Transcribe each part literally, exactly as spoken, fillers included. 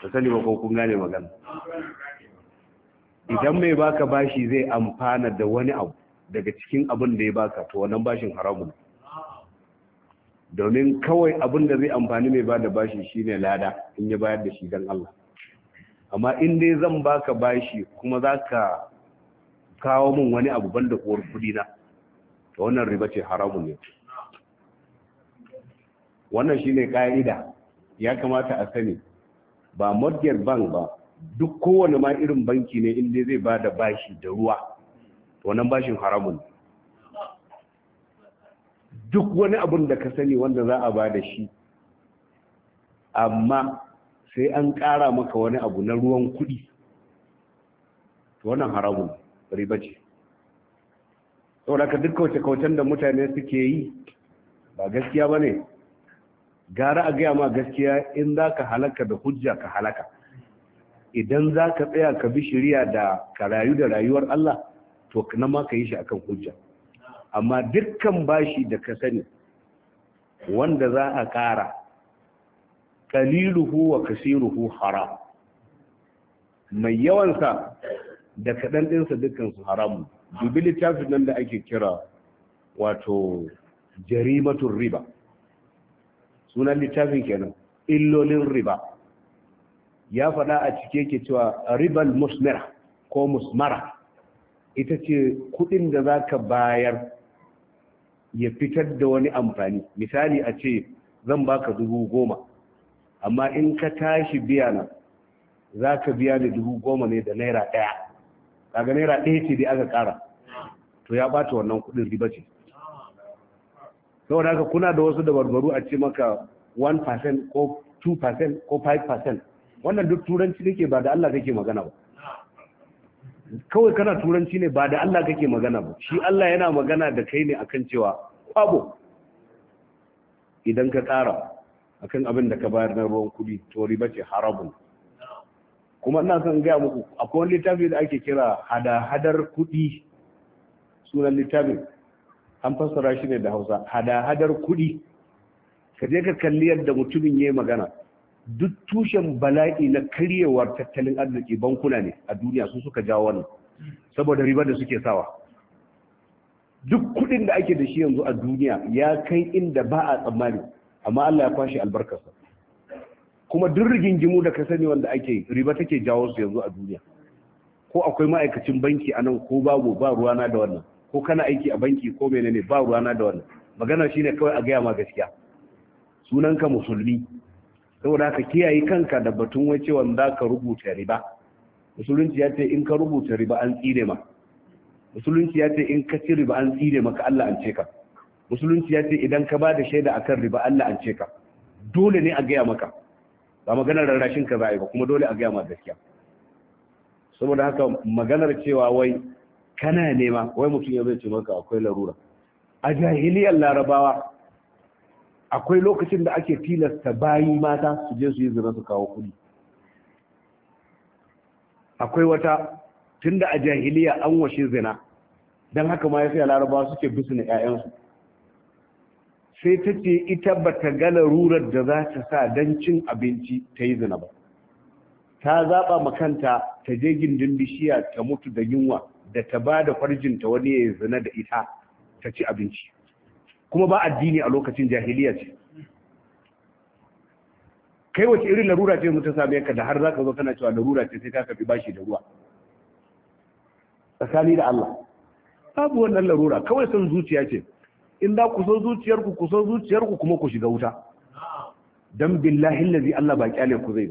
ka sani ba ko kun gane magana. Idan mai baka bashi zai amfana da wani abu daga cikin abin da ya baka, to wannan bashin haramun. Domin kawai abin da zai amfani mai bada bashi shine lada in ya bayar da shi dan Allah. Amma in dai zan baka bashi kuma zaka kawo min wani abu banda uwar kudi na, to wannan riba ce, haramun ne. Wannan shine kaida, ya kamata a sani. Ba mortgage bank ba, duk kowane ma irin banki ne inda zai ba da bashi da ruwa, wannan bashin haramun. Duk wani abun da ka sani wanda za a ba da shi amma sai an ƙara maka wani abu na ruwan kuɗi, wannan haramun, riba ce. saboda ka duk kauce-kaucen da mutane suke yi ba gaskiya ba ne. Gara a gaya ma gaskiya, in za ka halaka da hujja ka halaka. Idan za ka tsaya ka bi shari'a da ka rayu da rayuwar Allah, to na ma ka yi shi akan hujja. Amma dukkan bashi da ka sani wanda za a ƙara, qaliluhu wa kasiruhu haram, mai yawansa da kaɗan ɗinsa dukkansu haramun. Dubi littafin nan da ake kira wato jarimatun riba, sunan littafin kenan, illolin riba. Ya faɗa a cike ke cewa ribal musmira ko musmara ita ce kuɗin da za ka bayar ya fitar da wani amfani. Misali a ce zan baka dubu goma, amma in ka tashi biya na za ka biya ni dubu goma ne da naira ɗaya, kaga naira ɗaya ce dai aka ƙara, to ya ɓata wannan kuɗin riba ce. Saboda haka kuna da wasu dabarbaru a ce maka one percent ko two percent ko five percent, wannan duk turanci kake, ba da Allah kake magana ba. Kawai kana turanci ne, ba da Allah kake magana ba. Shi Allah yana magana da kai ne akan cewa kwabo idan ka ƙara akan abin da ka bayar na ruwan kuɗi, to riba ce, haramun. Kuma ina son gaya muku, akwai wani littafi da ake kira hada-hadar kuɗi, sunan littafin an fassara shi ne da Hausa, hada-hadar kuɗi. Ka je ka kalli yadda mutumin ya yi magana. Duk tushen bala'i na karyewar tattalin arziki bankuna ne a duniya, su suka jawo wannan, saboda riba da suke sawa. Duk kuɗin da ake da shi yanzu a duniya ya kai inda ba a tsammani, amma Allah ya kwashe albarkarsa. Kuma duk rigingimu da ka sani wanda ake riba take jawo su yanzu a duniya. Ko akwai ma'aikacin banki a nan ko babu, ba ruwana da wannan. Ko kana aiki a banki ko menene, ba ruwana da wannan. Magana shine kawai a gaya ma gaskiya. Sunanka musulmi, saboda haka kiyaye kanka da batun wai cewa za ka rubuta riba. Musulunci ya ce in ka rubuta riba an tsire ma. Musulunci ya ce in ka ci riba an tsire maka, Allah an ce ka. Musulunci ya ce idan ka ba da shaida akan riba Allah an ce ka. Dole ne a gaya maka, ba maganar rarrashin ka za a yi ba, kuma dole a gaya ma gaskiya. Saboda haka maganar cewa wai kana nema, wai mutum ya zai ce maka akwai larura. A jahiliyar Larabawa akwai lokacin da ake tilasta bayi mata su je su yi zina su kawo kudi. Akwai wata, tunda a jahiliya an washe zina, don haka ma ya sai Larabawa suke bisne 'ya'yansu. Sai ta ce ita ba ta ga larurar da za ta sa don cin abinci ta yi zina ba. Ta zaɓa makanta ta je gindin bishiya ta mutu da yunwa, da ta ba da farjinta wani ya zina da ita ta ci abinci. Kuma ba addini a lokacin, jahiliya ce. Kai wace irin larura ce mutum same ka da har za ka zo kana cewa larura ce sai ka kafi bashi da ruwa? Tsakani da Allah, babu wannan larura, kawai son zuciya ce. In da ku son zuciyarku, ku son zuciyarku kuma ku shiga wuta. Dan billahi allazi Allah ba kyale ku zai ba.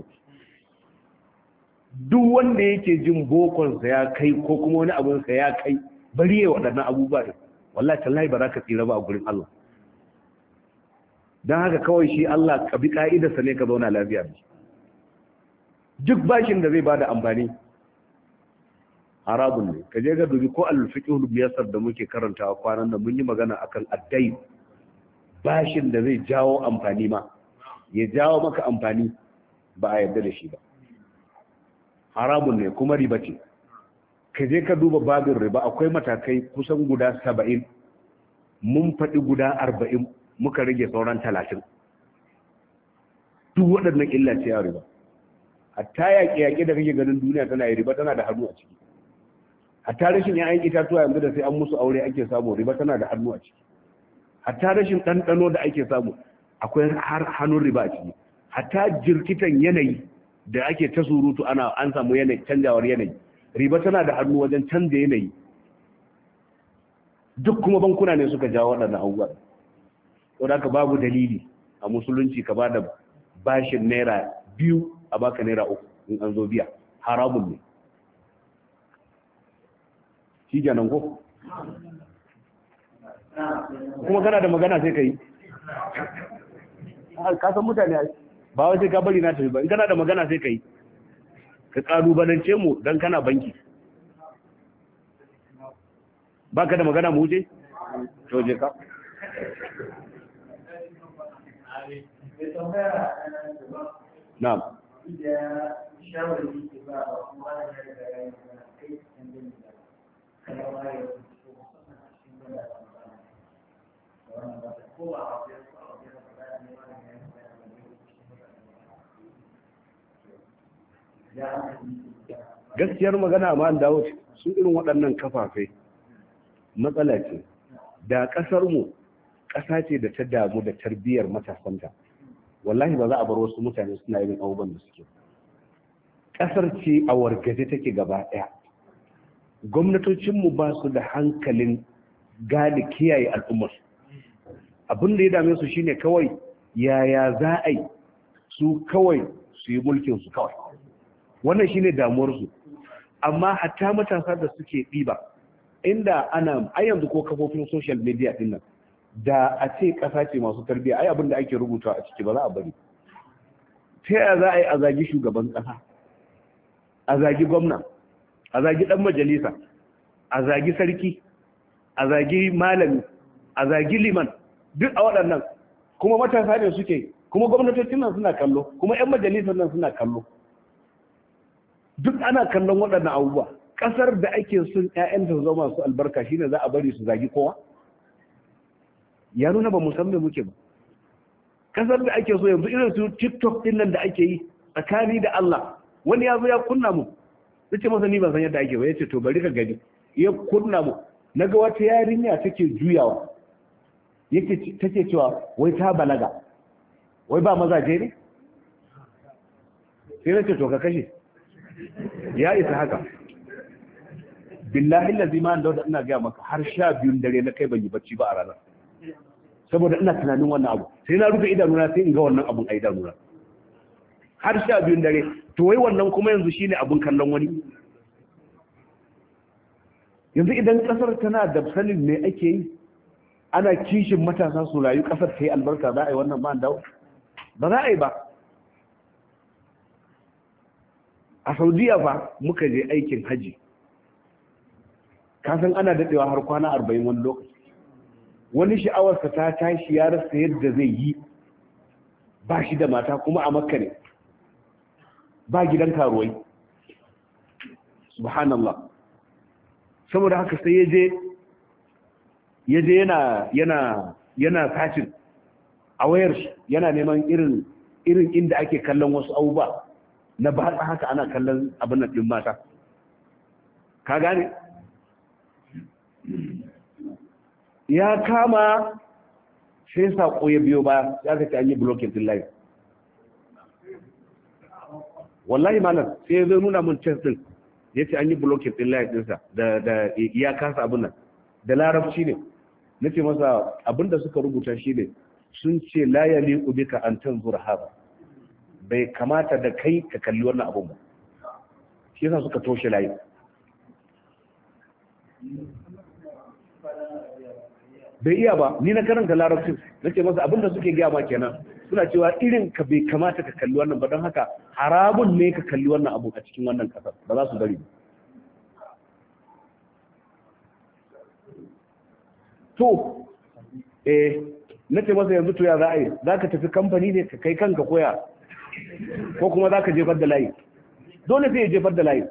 Duk wanda yake jin bokonsa ya kai ko kuma wani abinsa ya kai, bari ya waɗannan abubuwa ɗin, wallahi tallahi ba za ka tsira ba a gurin Allah. Don haka kawai shi Allah ka bi ka'idarsa ne ka zauna lafiya da shi. Duk bashin da zai bada amfani harabun ne. Ka je ga dubi ko al-fiqhul muyassar da muke karantawa kwanan da mun yi magana akan addai, bashin da zai jawo amfani ma, ya jawo maka amfani, ba a yarda da shi ba. Harabun ne kuma riba ce. Ka je ka duba babin riba, akwai matakai kusan guda saba'in, mun faɗi guda arba'in, muka rage sauran talatin. Duk waɗannan illa ce a riba. hatta yaƙe-yaƙe da kake ganin duniya tana yi riba tana da hannu a ciki, hatta rashin ƴaƴan itatuwa yanzu da sai an musu aure ake samu riba tana da hannu a ciki, hatta rashin ɗanɗano da ake samu akwai har hannun riba a ciki, hatta jirkitan yanayi da ake ta surutu ana an samu yanayi canjawar yanayi riba tana da hannu wajen canza yanayi. Duk kuma bankuna ne suka jawo waɗannan abubuwa. Saboda haka babu dalili a musulunci ka bada bashin naira biyu a baka naira uku in an zo biya, haramun ne. Shi kenan ko? Kuma kana da magana sai ka yi. Ka san mutane ba wai sai ka bari na tafi ba, in kana da magana sai ka yi. Ka kalubalance mu don kana banki. Ba ka da magana mu wuce? To je ka. Na'am. Gaskiyar magana ma an dawo su irin waɗannan kafafe matsala ce. Da ƙasarmu ƙasa ce da ta damu da tarbiyyar matasanta, wallahi ba za a bar wasu mutane suna yin abubuwan da suke. Ƙasar ce a wargaje take gaba ɗaya. Gwamnatocinmu ba su da hankalin gane kiyaye al'ummar. Abin da ya dame su shine kawai yaya za a yi su kawai su yi mulkin su kawai. Wannan shine damuwarsu. Amma hatta matasa da suke ɗiba, inda ana a yanzu ko kafofin social media din nan, da a ce ƙasa ce masu tarbiyya, ai abin da ake rubuta a ciki ba za a bari. Ta yaya za a yi a zagi shugaban ƙasa, a zagi gwamna, a zagi ɗan majalisa, a zagi sarki, a zagi malami, a zagi liman, duk a waɗannan kuma matasa ne suke, kuma gwamnatocin nan suna kallo, kuma 'yan majalisar nan suna kallo, duk ana kallon waɗannan abubuwa. Ƙasar da ake son 'ya'yanta su zama su albarka shine za a bari su zagi kowa? Ya nuna ba musamman muke ba. Ƙasar da ake so yanzu irin su TikTok din nan da ake yi tsakani da Allah, wani ya zo ya kunna mu, nace masa ni ban san yadda ake ba, yace to bari ka gani. Ya kunna mu, naga wata yarinya take juyawa, yake take cewa wai ta balaga, wai ba mazaje ne? Sai nace to ka kashe, ya isa haka. Billahi lazi ma da ina gaya maka har sha biyun dare na kai ban yi bacci ba a ranar, saboda ina tunanin wannan abu. Sai na rufe idanuna sai in ga wannan abun a idanuna har sha biyun dare. To wai wannan kuma yanzu shine abun kallon wani. Yanzu idan kasar tana da sanin me ake yi, ana kishin matasa su rayu, kasar ta yi albarka, za a yi wannan ma dawo? Ba za a yi ba. A Saudiya fa muka je aikin haji, kasan ana daɗewa har kwana arba'in wani lokaci. Wani sha'awarsa ta tashi ya rasa yadda zai yi, ba shi da mata kuma a Makka ne, ba gidan karuwai, subhanallah. Saboda haka sai yaje yaje yana yana yana sacin a wayar shi, yana neman irin irin inda ake kallon wasu abubuwa na ba haka ana kallon abin nan din mata, ka gane. Ya kama sai sako ya biyo ba, ya kace an yi blocking din live. Wallahi malam sai zai nuna mun test din, yace an yi blocking din live dinsa da da ya kasa abin nan da larabci ne. Nace masa abinda suka rubuta shi ne, sun ce la yaliqu bika an tanzura hada, bai kamata da kai ka kalli wannan abun ba, shi yasa suka toshe live. Bai iya ba, ni na karanta larabcin, nace masa abinda suke gaya ma kenan, suna cewa irin ka bai kamata ka kalli wannan ba, don haka haramun ne ka kalli wannan abu a cikin wannan kasar, ba za su bari. To eh nace masa yanzu to ya za a yi, za ka tafi kamfani ne ka kai kanka koya, ko kuma za ka jefar da layi? Dole sai ya jefar da layi,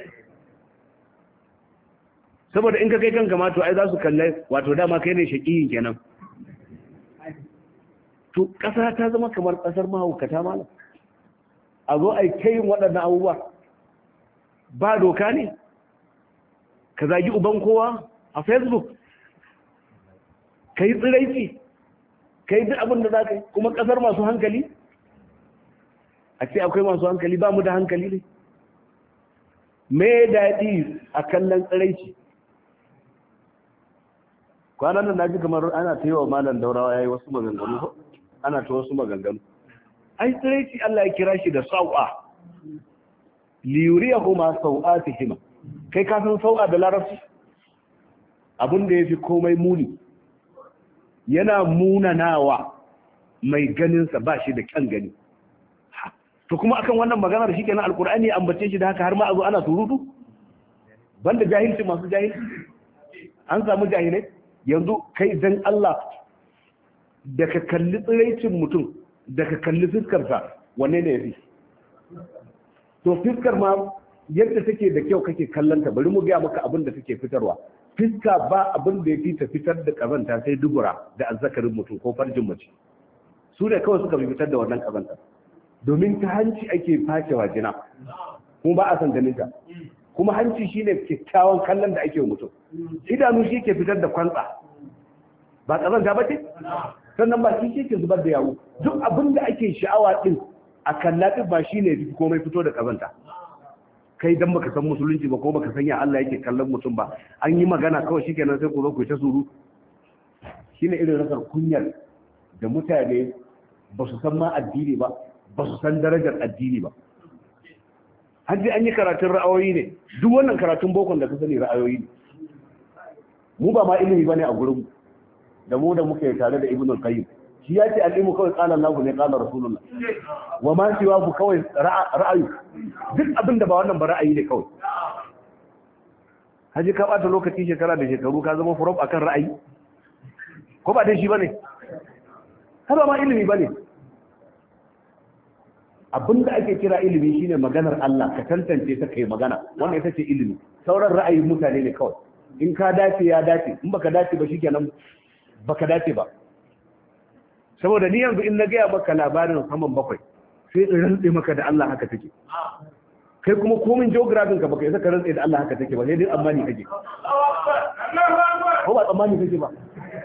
saboda in ka kai kanka ma to ai za su kalle wato dama kai ne shaƙiyin kenan. To ƙasa ta zama kamar ƙasar mahaukata malam. a zo a kai waɗannan abubuwa ba doka ne ka zagi uban kowa a facebook ka yi tsiraici ka yi duk abin da za ka yi kuma ƙasar masu hankali a ce akwai masu hankali ba mu da hankali ne me daɗi a kallon tsiraici kwanan nan na ji kamar ana ta yi wa malam daurawa ya yi wasu maganganu ana ta wasu maganganu ai tsiraici Allah ya kira shi da sau'a liyuriya kuma sau'a ta hima kai ka san sau'a da larabci abin da ya fi komai muni yana munanawa mai ganinsa ba shi da kyan gani to kuma akan wannan maganar shi kenan alkur'ani ya ambace shi da haka har ma a zo ana surutu banda jahilci masu jahilci an samu jahilai yanzu kai dan Allah da ka kalli tsiraicin mutum da ka kalli fiskarsa wanne ne yafi to fiskar ma yadda take da kyau kake kallanta bari mu ga maka abin da take fitarwa fiska ba abin da yafi ta fitar da kazanta sai dubura da azzakarin mutum ko farjin mace su ne kawai suka fitar da wannan kazanta domin ta hanci ake face wajina kuma ba a san ganin ta kuma hanci shine kyakkyawan kallon da ake wa mutum idanu shi ke fitar da kwantsa ba kazanta ba ce sannan ba shi ke zubar da yawo duk abin da ake sha'awa din a kalla din ba shine komai fito da kazanta kai dan baka san musulunci ba ko baka san ya Allah yake kallon mutum ba an yi magana kawai shikenan sai ku zo ku ta suru shine irin rasar kunyar da mutane ba su san ma addini ba ba su san darajar addini ba hajji an yi karatun ra'ayoyi ne duk wannan karatun bokon da ka sani ra'ayoyi ne mu ba ma ilimi bane a gurin da mu da muke tare da ibnu qayyim shi ya ce al'imu kawai qala Allahu ne qala rasulullah wa ma siwa ku kawai ra'ayi duk abin da ba wannan ba ra'ayi ne kawai haji ka bata lokaci shekara da shekaru ka zama furof akan ra'ayi ko ba dai shi bane ka ba ma ilimi bane abinda ake kira ilimi shine maganar Allah ka tantance ta kai magana wannan ita ce ilimi sauran ra'ayin mutane ne kawai in ka dace ya dace in baka dace ba shikenan baka dace ba saboda ni yanzu in na gaya maka labarin saman bakwai sai in rantse maka da Allah haka take kai kuma komin geography ka baka isa ka rantse da Allah haka take ba sai dai tsammani kake ko ba tsammani kake ba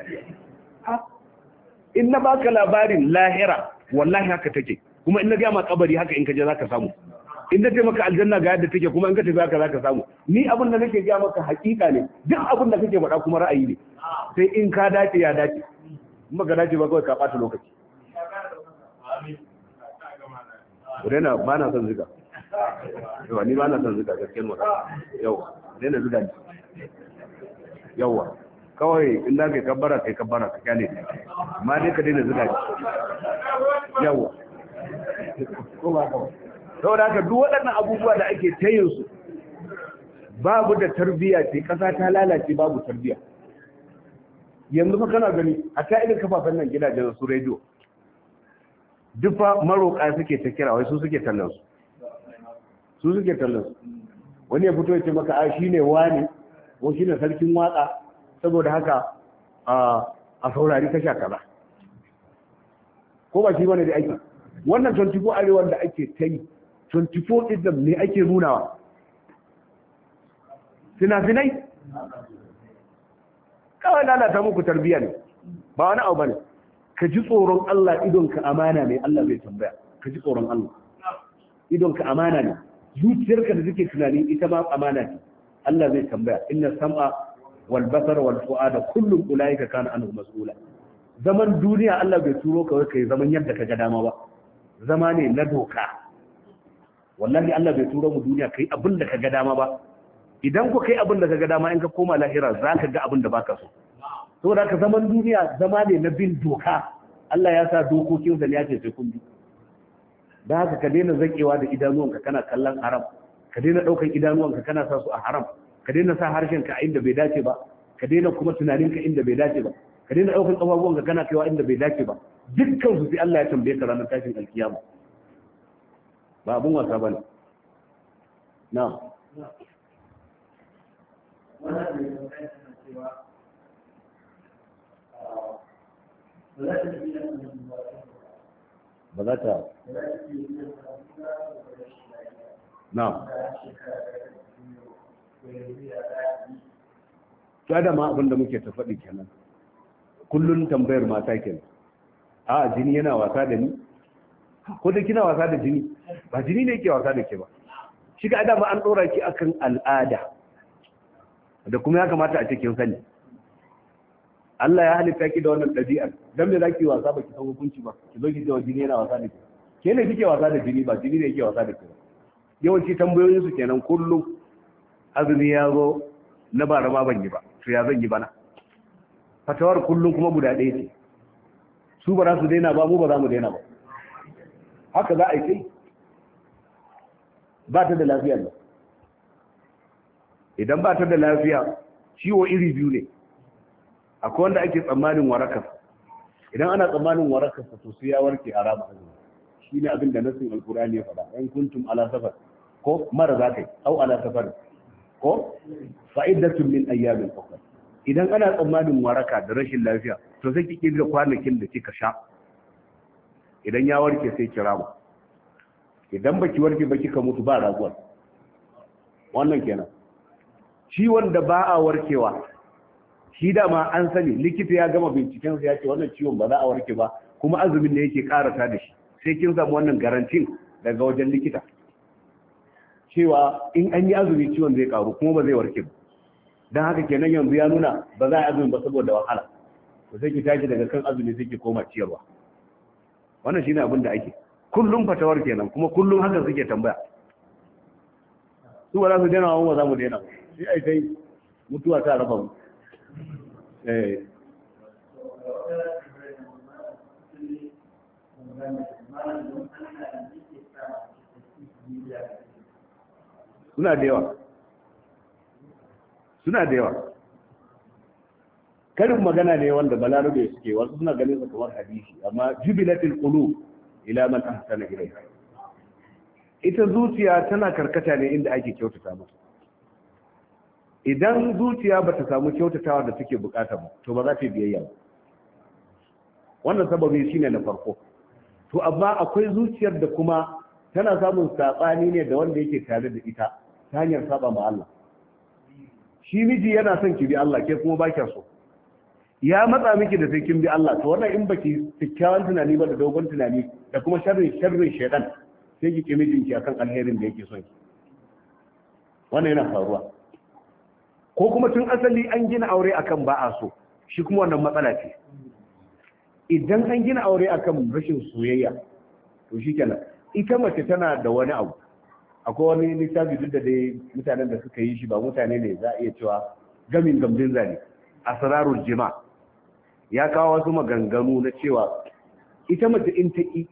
in na baka labarin lahira wallahi haka take kuma in na gaya ma kabari haka in ka je zaka samu in na ce maka aljanna ga yadda take kuma in ka tafi haka zaka samu ni abin da nake gaya maka hakika ne duk abin da kake faɗa kuma ra'ayi ne sai in ka dace ya dace in baka dace ba kawai ka ɓata lokaci Rena ba na son ziga yawa ni ba na son ziga gaskiyar mata yawa Rena ziga ne yawa kawai in da kai kabbara kai kabbara ka kyale amma dai ka daina ziga ne yawa ko ba kawai saboda haka duk waɗannan abubuwa da ake tayin su babu da tarbiyya ce ƙasa ta lalace babu tarbiyya yanzu fa kana gani a ta irin kafafen nan gidajen su rediyo duk fa maroƙa suke ta kira wai su suke tallan su su suke tallan su wani ya fito ya ce maka a shine wani ko shine sarkin waka saboda haka a saurari tasha kaza ko ba shi bane da aiki wannan twenty four arewa da ake ta yi twenty four ɗin ne ake nunawa fina-finai kawai lalata muku tarbiyya ne ba wani abu bane ka ji tsoron Allah idonka amana ne Allah zai tambaya ka ji tsoron Allah idonka amana ne zuciyarka da take tunani ita ma amana ce Allah zai tambaya inna sam'a wal basara wal fu'ada kullum ulaika kana anhu mas'ula zaman duniya Allah bai turo ka kai zaman yadda ka ga dama ba zama ne na doka wallahi Allah bai turo mu duniya kai abin da ka ga dama ba idan ku kai abin da ka ga dama in ka koma lahira za ka ga abin da baka so saboda ka zaman duniya zama ne na bin doka Allah ya sa dokokin sa ne ya ce sai kun bi da haka ka daina zakewa da idanuwanka kana kallon haram ka daina daukan idanuwanka kana sa su a haram ka daina sa harshen ka inda bai dace ba ka daina kuma tunanin ka inda bai dace ba ka daina daukan kafafuwanka kana kaiwa inda bai dace ba dukkan su sai Allah ya tambaye ka ranar tashin alkiyama ba abun wasa bane na'am ba za ta na ta da ma abinda muke ta faɗi kenan kullum tambayar mata kenan a jini yana wasa da ni ko da kina wasa da jini ba jini ne yake wasa da ke ba shi ga adama an ɗora ki akan al'ada da kuma ya kamata a cikin sani Allah ya halitta ki da wannan ɗabi'ar dan me zaki wasa ba ki san hukunci ba ki zo ki ce jini yana wasa da ke ke ne kike wasa da jini ba jini ne yake wasa da ke ba yawanci tambayoyin su kenan kullum azumi ya zo na bara ma ban yi ba to ya zan yi bana fatawar kullum kuma guda ɗaya ce su ba za su daina ba mu ba za mu daina ba haka za a yi kai ba ta da lafiya ne idan ba ta da lafiya ciwo iri biyu ne akwai wanda ake tsammanin warakar idan ana tsammanin warakar sa to sai ya warke a rama azumi shine abin da nasin alqur'ani ya faɗa in kuntum ala safar ko mara zakai au ala safar ko fa'idatun min ayyamin ukhra idan ana tsammanin waraka da rashin lafiya to sai kike da kwanakin da kika sha idan ya warke sai kira mu idan baki warke ba kika mutu ba raguwar wannan kenan ciwon da ba a warkewa shi dama an sani likita ya gama binciken sa ya ce wannan ciwon ba za a warke ba kuma azumin ne yake karata da shi sai kin samu wannan garantin daga wajen likita cewa in an yi azumi ciwon zai karu kuma ba zai warke ba don haka kenan yanzu ya nuna ba za a yi azumi ba saboda wahala to sai ki tashi daga kan azumi sai ki koma ciyarwa wannan shine abin da ake kullum fatawar kenan kuma kullum haka suke tambaya su ba za su daina wa za mu daina sai ai sai mutuwa ta raba mu eh suna da yawa suna da yawa karin magana ne wanda balarabe suke wasu suna ganin sa kamar hadisi amma jubilatul qulub ila man ahsana ilayha ita zuciya tana karkata ne inda ake kyautata mata idan zuciya bata samu kyautatawa da take bukata ba to ba za ta biyayya ba wannan sababi shine na farko to amma akwai zuciyar da kuma tana samun sabani ne da wanda yake tare da ita ta hanyar saba ma Allah shi miji yana son ki bi Allah ke kuma ba kya so ya matsa miki da sai kin bi Allah to wannan in baki kyakkyawan tunani ba da dogon tunani da kuma sharrin sharrin shaytan sai ki kimi jinki akan alherin da yake son ki wannan yana faruwa ko kuma tun asali an gina aure akan ba a so shi kuma wannan matsala ce idan an gina aure akan rashin soyayya to shikenan ita mace tana da wani abu akwai wani littafi duk da dai mutanen da suka yi shi ba mutane ne za a iya cewa gamin gambin zane asrarul jima ya kawo wasu maganganu na cewa ita mace in ta ki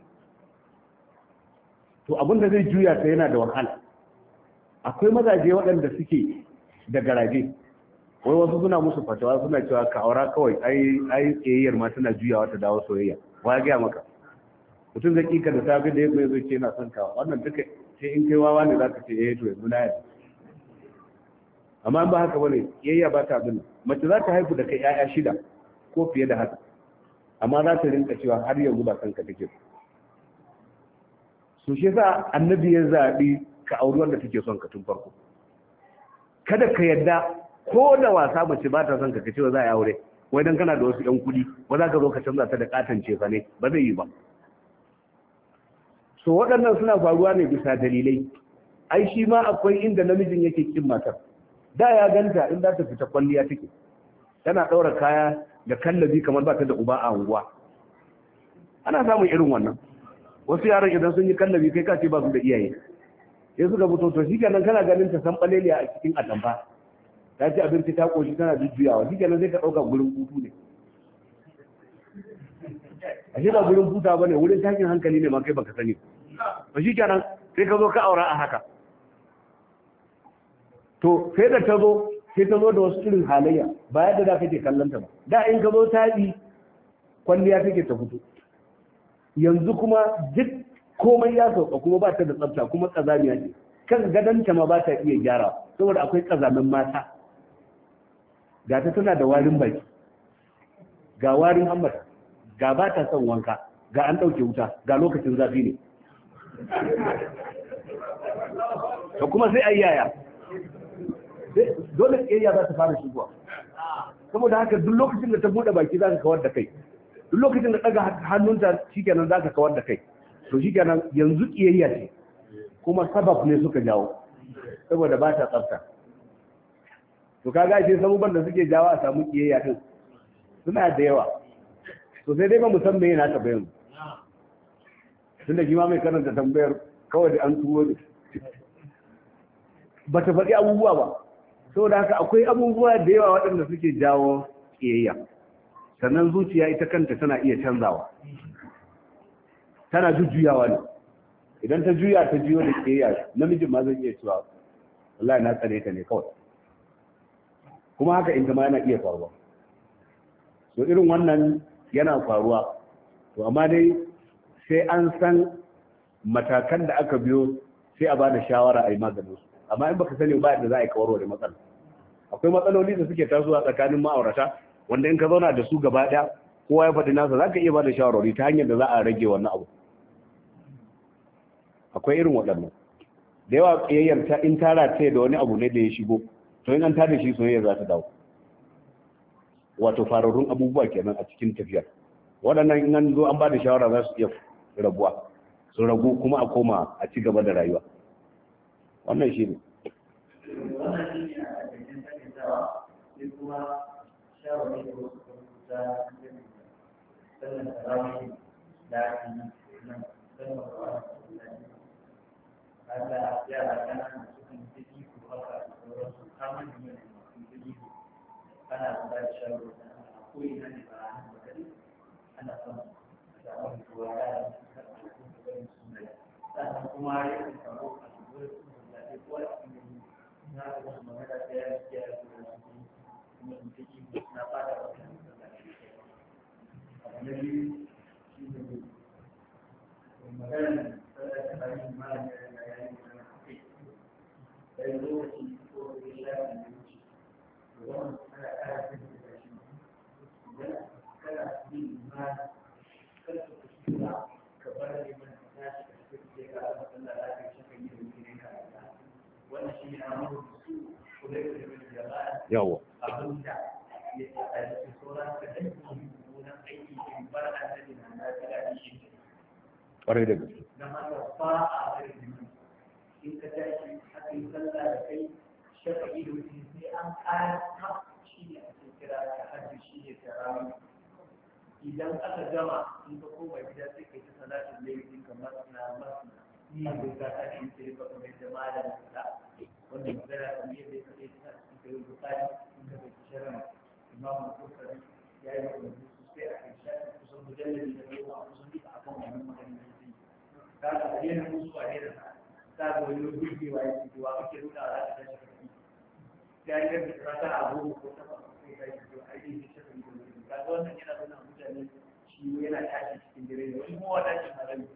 to abin da zai juya ta yana da wahala akwai mazaje waɗanda suke da garaje wai wasu suna musu fatawa suna cewa ka aura kawai ai ai tsayayyar ma tana juyawa ta dawo soyayya wa ya gaya maka mutum zai kika da safe da yamma zai ce yana son ka wannan duka sai in kai wawa ne za ka ce eh to yanzu na yadda amma ba haka bane yayya ba ta abin mace za ta haifu da kai yaya shida ko fiye da haka amma za ta rinka cewa har yanzu ba san ka take so shi yasa annabi ya zabi ka auri wanda take son ka tun farko kada ka yadda ko da wasa mace ba ta son ka kace za a yi aure wai dan kana da wasu yan kudi ba za ka zo ka canza ta da katance fa ne ba zai yi ba so waɗannan suna faruwa ne bisa dalilai ai shi ma akwai inda namijin yake kin matar da ya ganta in za ta fita kwalliya take tana ɗaura kaya da kallabi kamar ba ta da uba a unguwa ana samun irin wannan wasu yaran idan sun yi kallabi kai ka ce ba su da iyaye sai suka fito to shikenan kana ganin ta san baleliya a cikin atamfa ta ci abinci ta koshi tana jujjuyawa shikenan sai ka ɗauka gurin hutu ne a shi ba gurin huta bane wurin tashin hankali ne ma kai baka sani ba shikenan sai ka zo ka aura a haka to sai da ta zo sai ta zo da wasu irin halayya ba yadda da kake kallon ta ba da in ka zo ta yi kwalliya take ta fito yanzu kuma duk komai ya sauka kuma ba ta da tsafta kuma kazamiya ce kan gadanta ma ba ta iya gyara saboda akwai kazamin mata ga ta tana da warin baki ga warin hammata ga ba ta son wanka ga an ɗauke wuta ga lokacin zafi ne to kuma sai ayyaya dole kiyayya za ta fara shigowa. Saboda haka duk lokacin da ta bude baki za ka kawar da kai, duk lokacin da daga hannunta shikenan za ka kawar da kai, to shikenan yanzu kiyayya ce kuma sabab ne suka jawo saboda ba ta tsafta. To kaga shi sabuban da suke jawo a samu kiyayya din suna da yawa, to sai dai ba mu san me yana ta bayan tunda kima mai karanta tambayar kawai da an turo ba ta faɗi abubuwa ba. Saboda haka akwai abubuwa da yawa waɗanda suke jawo kiyayya. Sannan zuciya ita kanta tana iya canzawa, tana jujjuyawa ne. Idan ta juya ta juyo da kiyayya, namijin ma zai iya cewa wallahi na tsare ta ne kawai, kuma haka in ma yana iya faruwa. To irin wannan yana faruwa, to amma dai sai an san matakan da aka biyo sai a ba da shawara a yi maganin su. Amma in baka sani ba yadda za a yi kawarwa da matsala. Akwai matsaloli da suke tasowa tsakanin ma'aurata wanda in ka zauna da su gaba ɗaya kowa ya faɗi nasa za ka iya ba da shawarwari ta hanyar da za a rage wannan abu. Akwai irin waɗannan da yawa ƙiyayyar ta in tara ta da wani abu ne da ya shigo, to in an tada shi soyayya za ta dawo. Wato fararrun abubuwa kenan a cikin tafiyar. Waɗannan in an zo an ba da shawara za su iya rabuwa, su ragu kuma a koma a ci gaba da rayuwa. Wannan shi ne. Wannan shi ne a cikin tattawa sai kuma shawarwari da wasu kwamfuta sannan tarawih da ake yi nan sannan tarawih da ake yi. Allah yara ƙananan sukan ta iko haka da sauransu kamar da mai masu ta iko ana ba da shawarwari a koyi na ne ba a hannun bakari ana son a samu kowa yara da suka ɗauko da wani suna sannan kuma yadda faru a cikin ko a cikin na da wasu magana da ya yi ya yi da su kuma in ta yi na fada wata da ke abu na biyu shi ne magana da ta bari malami da ya yi magana a kai da yi lokaci ko da ya shafi da wuce da wannan ana ƙara jin da shi idan kana yin imani kada ka kuskura ka bar neman ta shi ka cikin ka ga Allah ya kai shi kan yi da wuce ne ka wannan shi ne amma su kula da jama'a yawa abin da ya tsaya da sauran ka da mummunan aiki in bar da da na na da shi ƙwarai da gaske na mata ba a bari in ka tashi haka yi sallah da kai shafa ido ne sai an ƙara ta shi ne a cikin kira da hajji shi ne tarawih idan aka gama in ka koma gida sai kai ta salatin laifin kamar na masu abin da ta shi sai ba kamar jama'a da ta wanda magana da yadda ya kaɗe ta cikin kayo bukari in ka bai shirin imamu kokari ya yi wani sai a kai shafi kusan mujallabi da yau a kusan duka a kan wannan maganin da zai ka ga a yana musu a ne da ta ta ga wani gurgewa ya ce wa ake nuna a za ta tashi kaɗi ya yi yadda ta ta abu ko ta ba sai ta yi to ai ne ta shafi da wani ka ga wannan yana nuna mutane shi yana tashi cikin dare da wani mawa tashin halali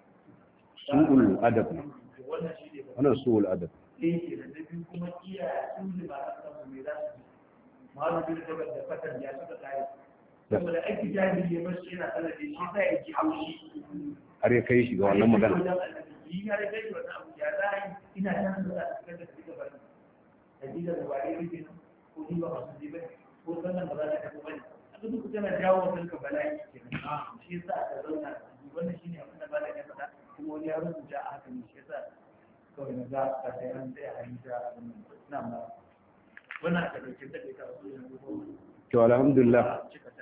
su'ul adab wannan su'ul adab ɗaya da biyu kuma iya sun ba a samu mai za su malu bin dabar da fatan ya suka kare saboda aiki jami'i ya bashi yana tsanar da shi sai ya ji haushi har ya kai shi ga wannan magana yi ya rage shi wannan abu ya za a yi ina can da a cikin da su gaba da hadida da ba ya rage ko ni ba masu ji ba ko sannan ba za ta tafi bane a duk tana jawo wa kanka bala'i kenan shi yasa aka zauna wannan shine abin da bala'i ya faɗa kuma wani ya rubuta a haka ne shi yasa kawai na za a sai an sai a yi ta nan ba wannan aka dauke da kai ta wasu yanzu to alhamdulillah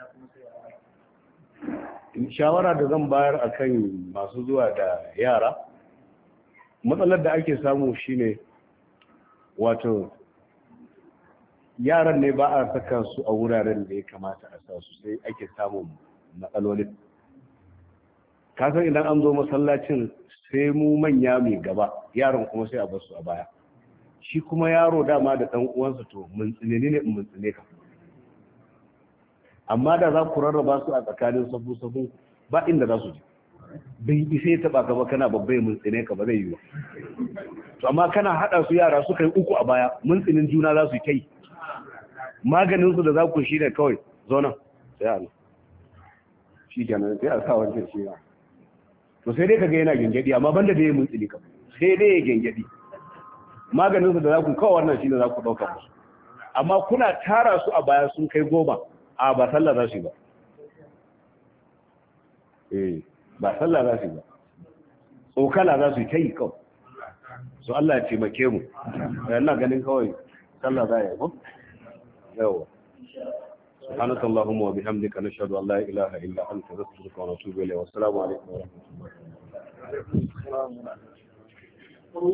shawara da zan bayar akan masu zuwa da yara matsalar da ake samu shine wato yaran ne ba a saka su a wuraren da ya kamata a sa su sai ake samun matsalolin kasan idan an zo masallacin sai mu manya mai gaba yaron kuma sai a basu a baya shi kuma yaro dama da dan uwansa to mun tsine ne mun tsine ka amma da za ku rarraba su a tsakanin sabu sabu ba inda za su je bai yi sai taba ka ba kana babbai mun tsine ka ba zai yi ba to amma kana hada su yara suka yi uku a baya mun tsinin juna za su kai maganin su da za ku shi ne kawai zo nan sai a shi kenan sai a sa wancan shi ya to sai dai kaga yana gengedi amma banda da yayin mun tsini ka sai dai ya gengedi maganin su da za ku kawo wannan shi ne za ku ɗauka musu amma kuna tara su a baya sun kai goma a ba sallah za su yi ba eh ba sallah za su yi ba tsokala za su yi ta yi kawai so Allah ya taimake mu ina ganin kawai sallah za a yi ko yawa سبحانك اللهم وبحمدك نشهد أن لا إله إلا أنت نستغفرك ونتوب إليك والسلام عليكم ورحمة الله